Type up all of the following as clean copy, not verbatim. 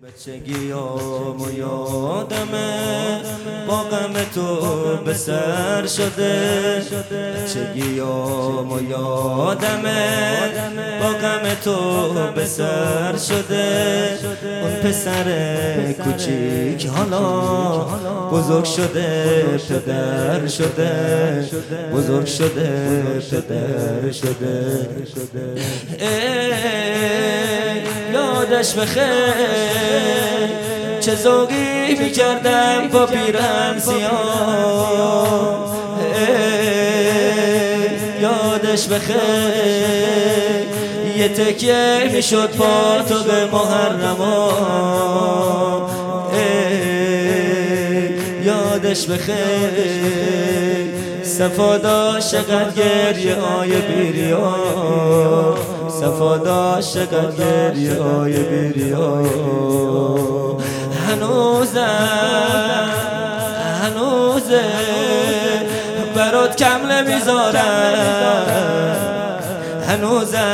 بچگیام و یادمه با غم تو به سر شده. بچگیام و یادمه با غم تو به سر شده. اون پسر کوچیک حالا بزرگ شده، پدر شده، بزرگ شده، پدر شده. یادش بخیر چه ذوقی میکردم با پیرهن سیاه. یادش بخیر یه تکیه میشد پا تو به محرما. یادش بخیر صفا داشت چقدر گریه های بیریا، صفا داشت چقدر گریه های بیریا. هنوزه برات کم نمیذارم، هنوزه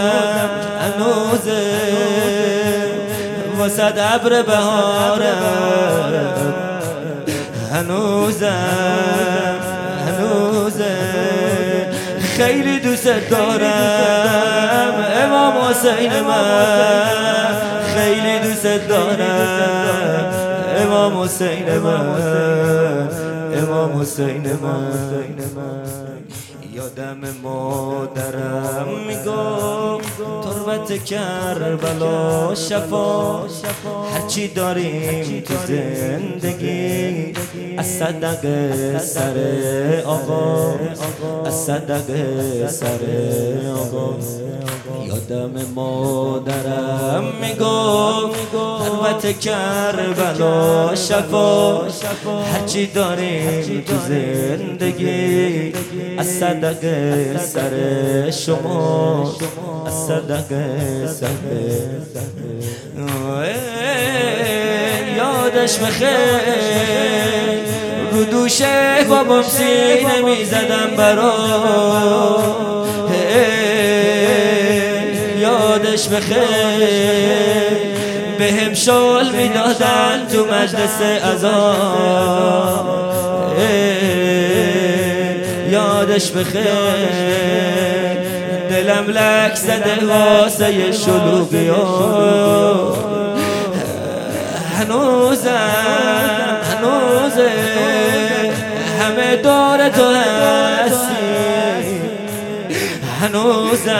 واسه ابر بهارم. هنوزه خیلی دوست دارم امام حسین من، خیلی دوست دارم امام حسین من، امام حسین من. یادم مادرم میگفت تربت کربلا شفا، هرچی داریم تو زندگی از صدقه سر آقا، از صدقه سر آقا. یادم مادرم میگفت تربت کربلا شفا، هرچی داریم تو زندگی از صدقه سر شما، از صدقه سر. یادش بخیر رو دوشه بابام سینه میزدم برا. یادش بخیر بهم شال میدادن تو مجلس اذان. یادش بخیر دلم لک زده واسه شلوغیا. هنوزه همه دور تو هستی، هنوزه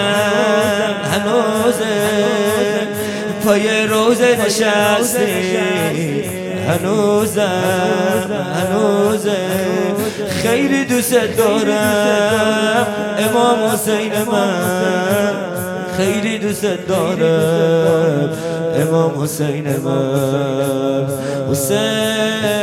پای روزه نشستی. هنوزه خیلی دوست دارم امام حسین من، خیلی دوست دارم امام حسین من. حسین